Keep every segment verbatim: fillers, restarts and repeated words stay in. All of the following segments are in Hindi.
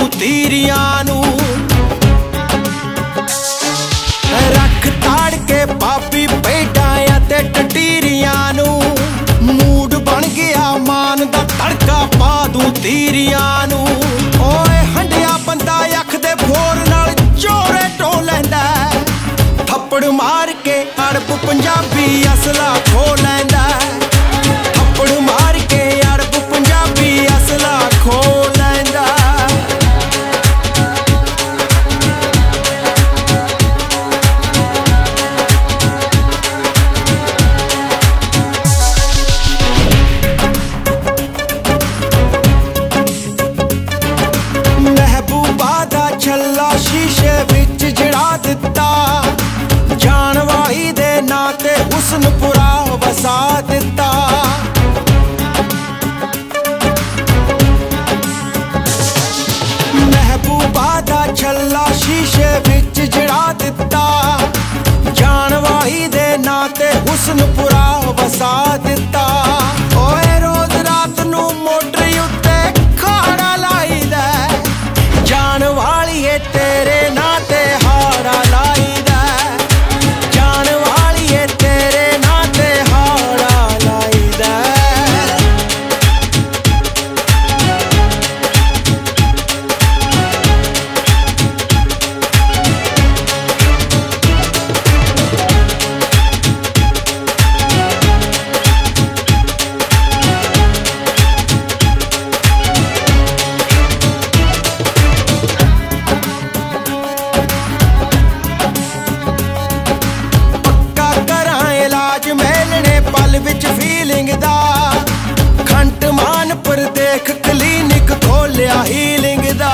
दूं तीरियां नू। रख ताड़ के पापी भेडां ते टटीरियां नू। मूड बन गया मान दा तड़का पा दूं तीरियां नू। ओए हंडिया बंदा अख दे फोर नाल चोरे टो लैंदा। थप्पड़ मार के अड़ब पंजाबी असला खो लैंदा। थप्पड़ मार के अड़ब पंजाबी असला खो लैंदा। महबूबा दा छल्ला शीशे विच जड़ा दिता। जान वाही दे नाते हुस्नपुरा वसा दिता। महबूबा दा छल्ला शीशे विच जड़ा दिता। जान वाही दे नाते हुस्नपुरा वसा दिता। ओए रोज रात नू मोटरी उत्ते खाड़ा लाईदा। जान वालिए तेरे नाते हाड़ा लाईदा। जान वालिए तेरे नाते हाड़ा लाईदा। पल विच फीलिंग दा खंट मान पर देख क्लीनिक खोलिया हीलिंग दा।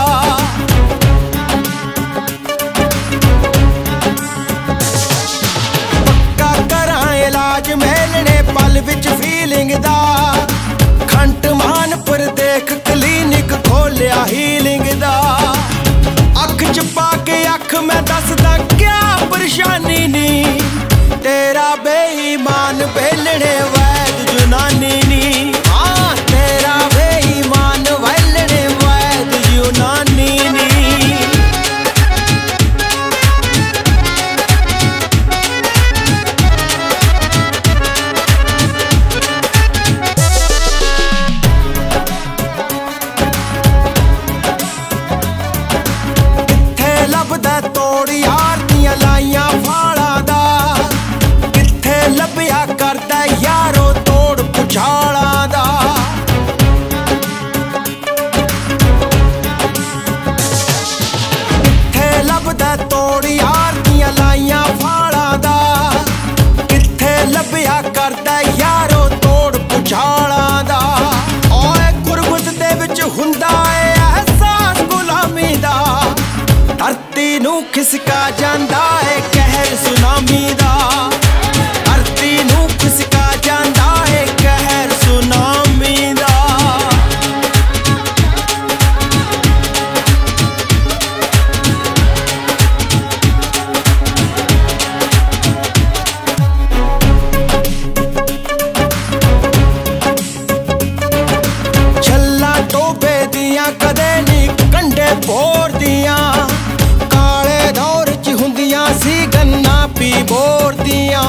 पक्का करां इलाज मेलने पल विच फीलिंग दा। खंट मान पर देख क्लीनिक खोलिया हीलिंग दा। अख च पा के अख मैं दसदा क्या परेशानी नी। तेरा बेईमान बेलने वैद जुनानी नी। हाँ तेरा बेईमान बेलने वैद जुनानी नी। कित्थे लभदा तोड़ यार दियां लाइयां फाड़ा दा। लभया करदा यारो तोड़ पुछाड़ा दा। कित्थे लभदा तोड़ यार दियां लाइयां फाड़ा दा। कित्थे लभया करदा यारो तोड़ पुछाड़ा दा। ओए गुरबत दे विच हुंदा ए एहसास गुलामी दा। धरती नू खिसका जांदा ए कहर सुनामी दा। खिसका जांदा है कहर सुनामी दा। छल्ला टोबे दियां कदे नी कंडे बोर दियां। काले दौर च हुंदियां सी गन्ना पी बोर दियां।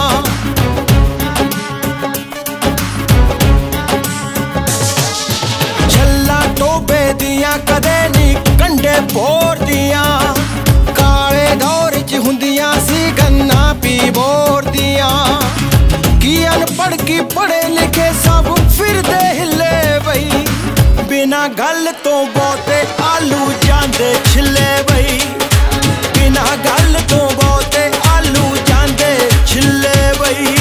दियां कदे नी कंडे बोर दियां। काले दौर च हुंदियां सी गन्ना पी बोर दियां। की अनपढ़ की पढ़े लिखे सब फिरदे हिले बई। बिना गल तो बहुते आलू जांदे छिले बई। बिना गल तो बहुते आलू जांदे छिले बई।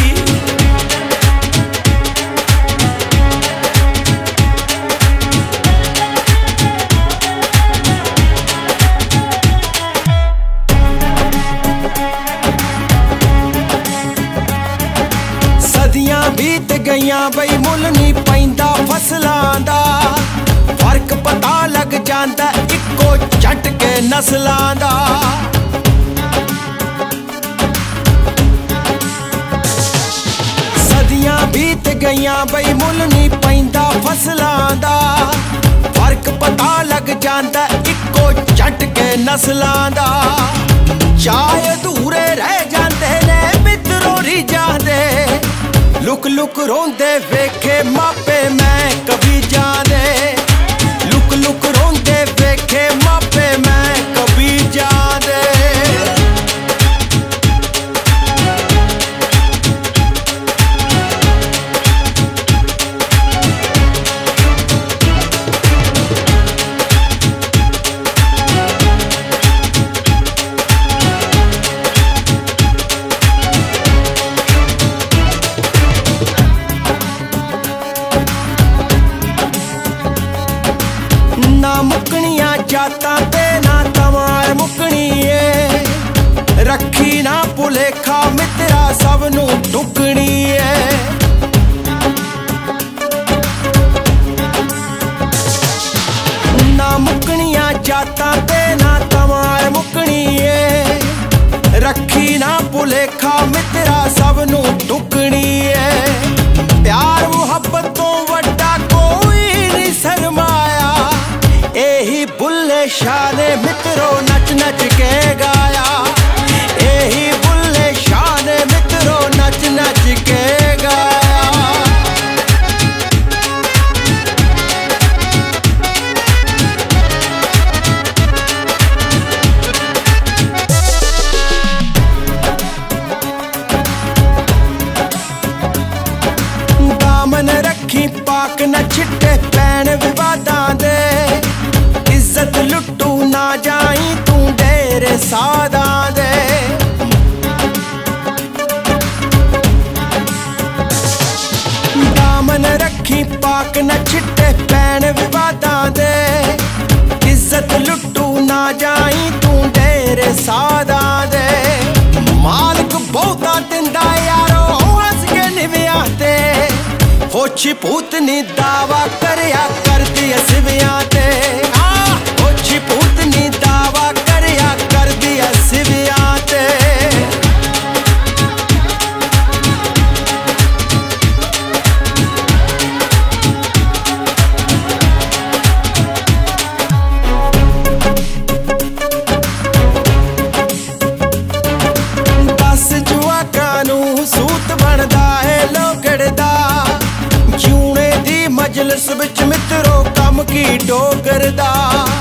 बीत गईयां बई मुल नहीं पैंदा फसलां दा। फर्क पता लग जांदा इक्को झटके नस्लां दा। बीत गईयां बई मुल नहीं पैंदा फसलां दा। फर्क पता लग जांदा इक्को झटके नस्लां दा। चाहे अधूरे रह जांदे ने मित्रों रीझां दे, लुक लुक रोंदे वेखे मापे मैं कभी जांदे। लुक लुक रोंदे वेखे मापे मैं कभी जांदे। ना मुकनियां जातां ते ना तमार मुकनी है, रखी ना भुलेखा मित्रा सब नू टुकनी है। ना मुकनियां जातां ते ना तमार मुकनी है, रखी ना भुलेखा मित्रा सब नू टुकनी है। प्यार मुहब्बत तो वड्डा कोई नहीं शर्माया, एही बुल्ले शाह ने मित्रों नच नच के गाया। एही बुल्ले शाह ने मित्रों नच नच के गाया। दामन रखी पाक न छिट्टे पैण विवादां दे, इज्जत लुट्टू ना जाई तू डेरे सादां दे। दामन रखी पाक न छिट्टे पैण विवादां दे, इज्जत लुट्टू ना जाई तू डेरे सादां दे। मालक बहुता दिंदा यारो हस के निव्यां ते, होछी पूतनी दावा करया करदी सिवियां ते। होछी पूतनी दावा करया करदी सिवियां ते। दस जुआकां नू सूत बनदा है लोगड़दा, जूने दी मजलिस विच मित्रों कम की डोगर दा।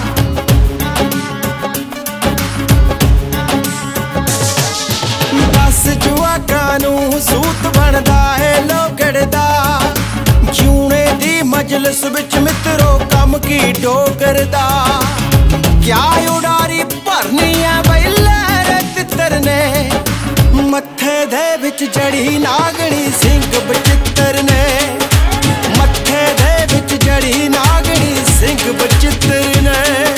दस जुआकां नू सूत बनदा है लोगड़दा, जूने दी मजलिस विच मित्रों कम की डोगर दा। क्या उडारी भरनी है बई लहरे तितर ने, मत्थे दे विच जड़ी नागणी सिंह बचित्र ने। मत्थे दे विच जड़ी नागणी सिंह बचित्र ने।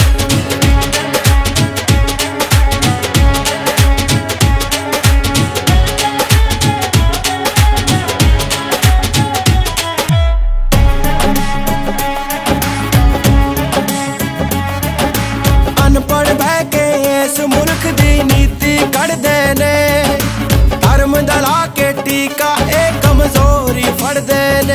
अनपढ़ बह के इस मुल्क दी नीति कढ़दे ने, धर्म दला के टीका ए कमजोरी फड़दे ने।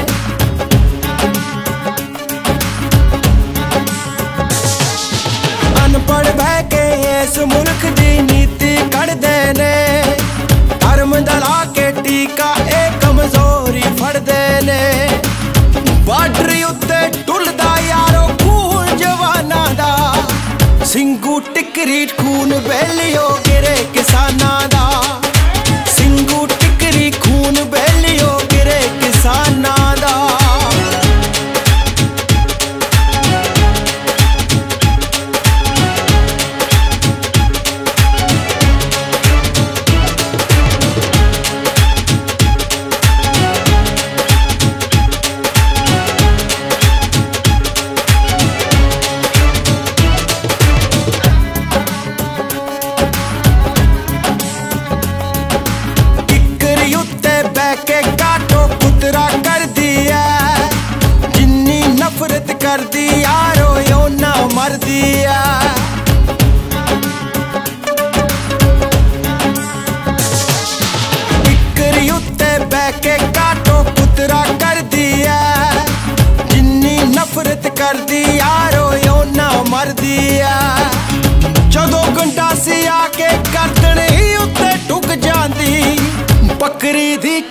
अनपढ़ बह के इस मुल्क दी नीति कढ़दे ने, धर्म दला के टीका ए कमजोरी फड़दे ने। बार्डर उत्ते टुलदा यारो खून जवाना दा, सिंगू टिकरी खून बेलियो गिरे किसानां दा। सिंगू टिकरी खून बेलियो गिरे किसानां दा।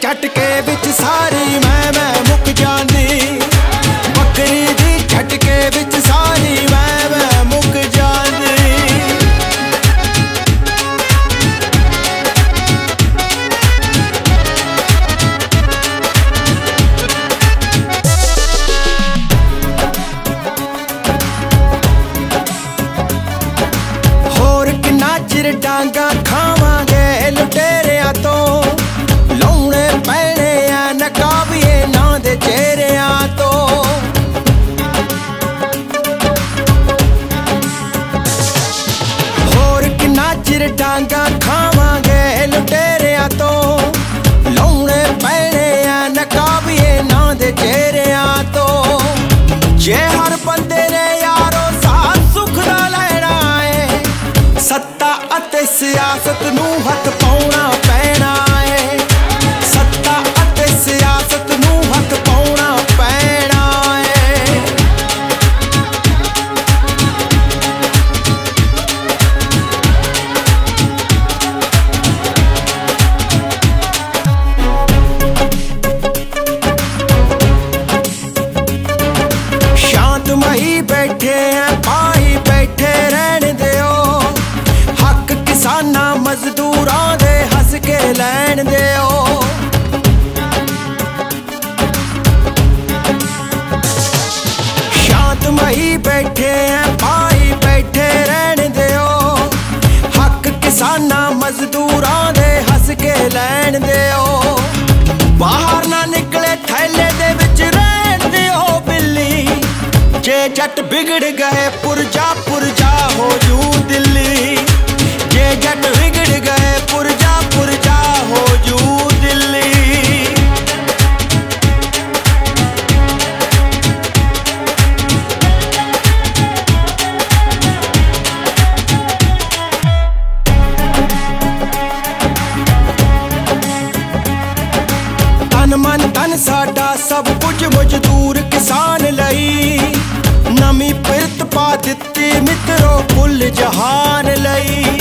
झटके विच सारी मैं मैं मुक जांदी, बकरी दी झटके विच सारी मैं मैं मुक जांदी। होर किन्ना चिर डांगा खावांगे लुटेरिया तो, लाउणे पैणे आ नकाबिए ना दे चेहरिया तो। होर किन्ना चिर डांगा खावांगे लुटेरिया तो, लाउणे पैणे आ नकाबिए ना दे चेहरिया तो। जे हर बंदे ने यारो साथ सुख दा लैणा है, सत्ता अते सियासत नूं हथ पाउणा पैणा है, सत्ता अते सियासत नूं हथ पाउणा पैणा है। शांतमई बैठे हैं पाई बैठे रहने दियो, हक किसाना मजदूरां दे हस के लैण दियो। शांतमई बैठे हैं पाई बैठे रहने दियो, हक किसाना मजदूरां दे हस के लैण दियो। बाहर ना निकले थैले दे विच रहण दियो बिल्ली, जे जट बिगड़ गए पुरजा पुरजा हो जू दिल्ली, जे जट बिगड़ गए पुरजा पुरजा हो जू दिल्ली। तन मन धन साडा सब कुछ मजदूर किसान लई, नमी पिरत पा दित्ती मित्रो कुल जहान लई।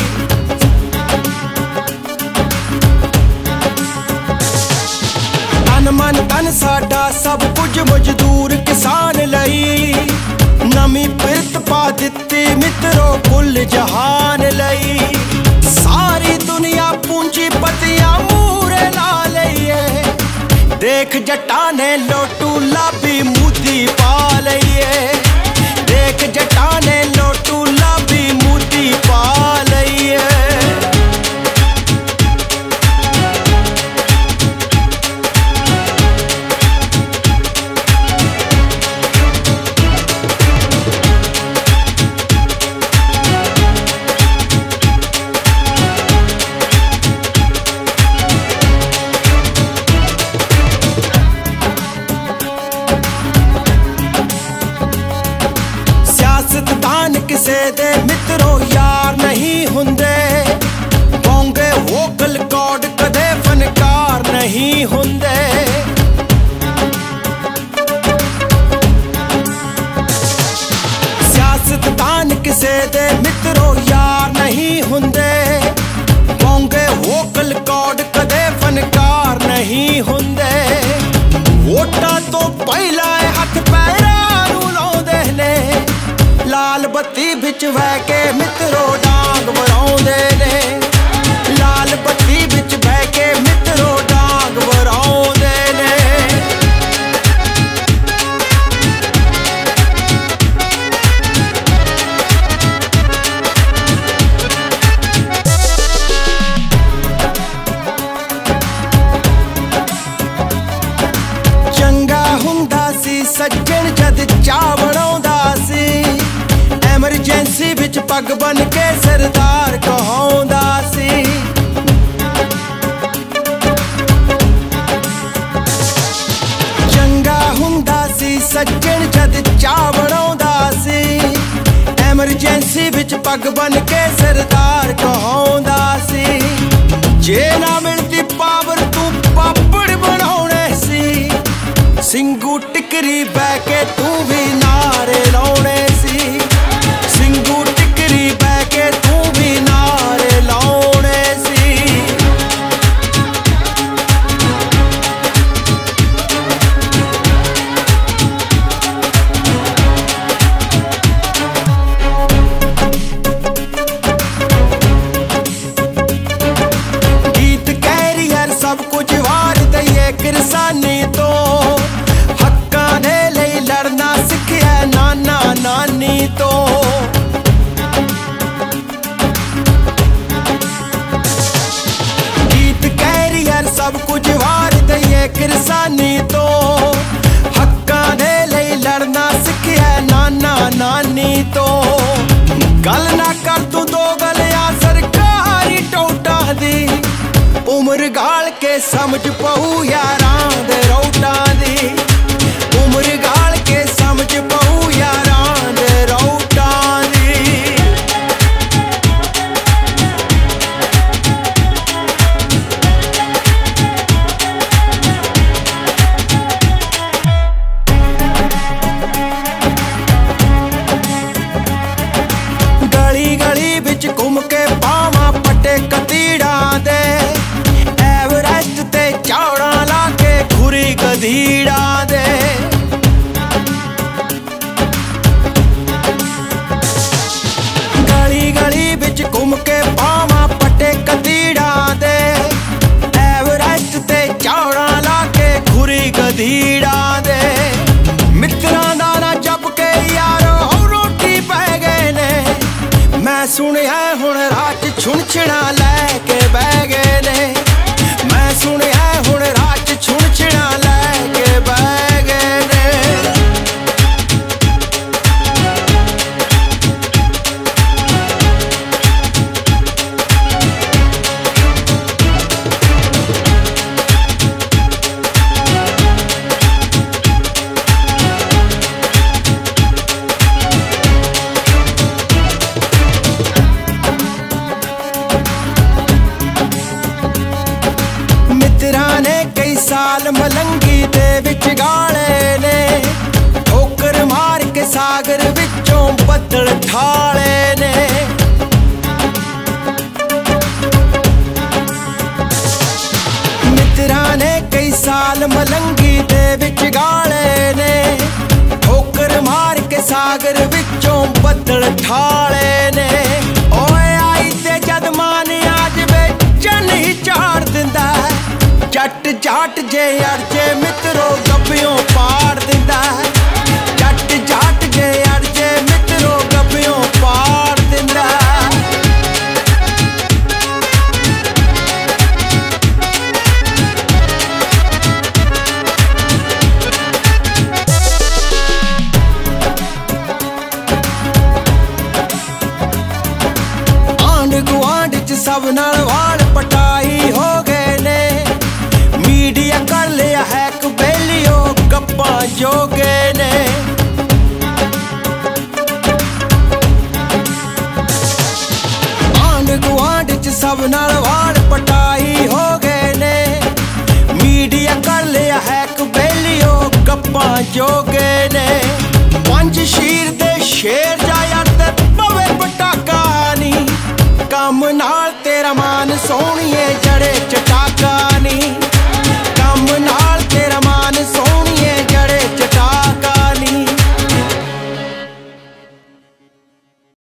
तन मन धन साडा सब कुछ मजदूर किसान लई, नमी पिरत पा दित्ती मित्रो कुल जहान लई। सारी दुनिया पूंजीपतियां मूरे ला लईए, देख जट्टा ने लोटू लाभी मोदी पा लईए, देख जट्टा ने लोटू लाभी मोदी पा लईए। सियासतदान किसे दे मित्रो यार नहीं हुंदे, बोंगे वोकल कॉर्ड कदे फनकार नहीं हुंदे। सियासतदान किसे दे मित्रो यार नहीं हुंदे, बोंगे वोकल कॉर्ड कदे फनकार नहीं हुंदे। वोटां तो पहला हथ पैरां नूं लाउंदे ने, लाल बत्ती बिच बह के मित्रो डांग वराउंदे ने, लाल बत्ती बिच बह के मित्रो डांग वराउंदे ने। चंगा हुंदा सी सज्जन जद चाह बनाउंदा सी, एमरजेंसी विच पग बन के सरदार कहाउंदा सी। चंगा हुंदा सी सज्जन जद चाह बनाउंदा सी, एमरजेंसी विच पग बन के सरदार कहाउंदा सी। जे ना मिलती पावर तू पापड़ बनाउणे सी, सिंगू टिकरी बह के तू भी नारे लाउणे सी, सिंगू टिकरी बह के तू भी नारे लाउणे सी। तो गल ना कर तू दो गलियां सरकारी टोटा दी उम्र गाल के समझ पऊ यारां दे रोटा दी उम्र गाल के समझ पऊ यारां दे रोटा दी। गली गली बिच घूम के पावां पट्टे कतीड़ा दे एवरेस्ट ते चौड़ा ला के खुरी गधीड़ा दे गली गली बिच घूम के पावां पट्टे कतीड़ा दे एवरेस्ट ते चौड़ा ला के खुरी गधीड़ा दे मित्रां दा ना जप के यारो रोटी पै गए ने मैं सुनिया हुण रात छुणछिणा लैके बह गए ने मैं सुनिया हुण रात छुणछिणा लैके बह गए ने। मित्रां ने कई साल मलंगी दे विच गाले ने ठोकर मार के सागर विचों बदल ठाले ने मित्रां ने कई साल मलंगी दे विच गाले ने ठोकर मार के सागर विचों बदल ठाले ने ओए आई ते जद मान आज वे चन ही चाड़ दिंदा जट जाट जे अड़जे मित्रो गब्बियों पाड़ दिंदा जट जाट जे अड़जे मित्रो गब्बियों पाड़ दिंदा। आंढ गुआंढ च सब नाल वाल पटाई हो गए ने मीडिया कर लिया है कबेलियो गप्पा जोगे ने आंढ गुआंढ च सब नाल वाल पटाई हो गए ने मीडिया कर लिया है कबेलियो गप्पा जोगे ने पंज शीर दे शेर जाया ते पवे पटाका नी कम नाल तेरा मान सोहणिए